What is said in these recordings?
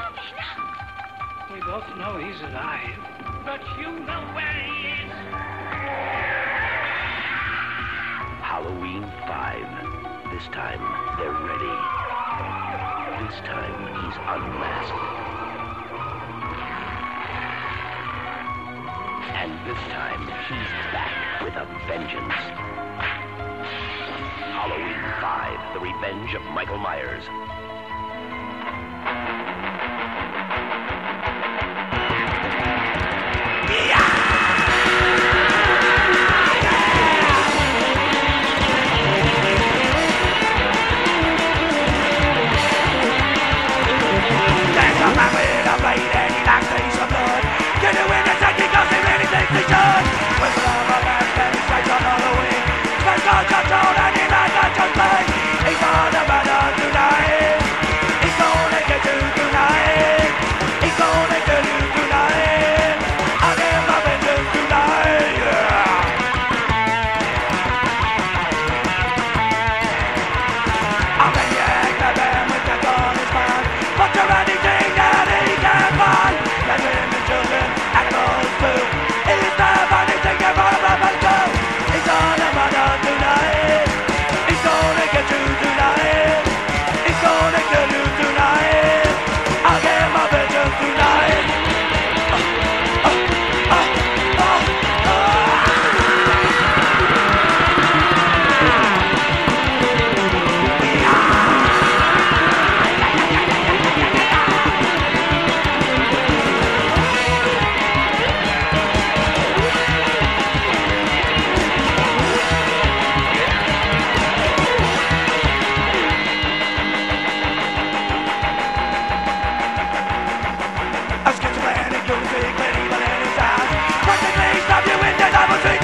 We both know he's alive. But you know where he is. Halloween 5. This time, they're ready. This time, he's unmasked. And this time, he's back with a vengeance. Halloween 5, The Revenge of Michael Myers.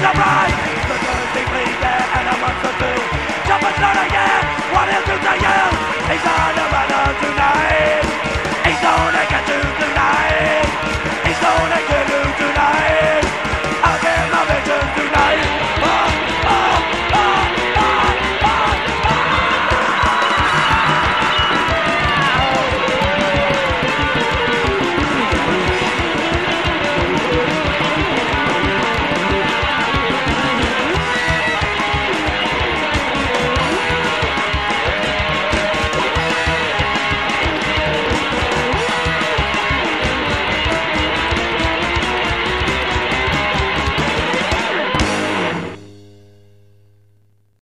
What he'll do to you?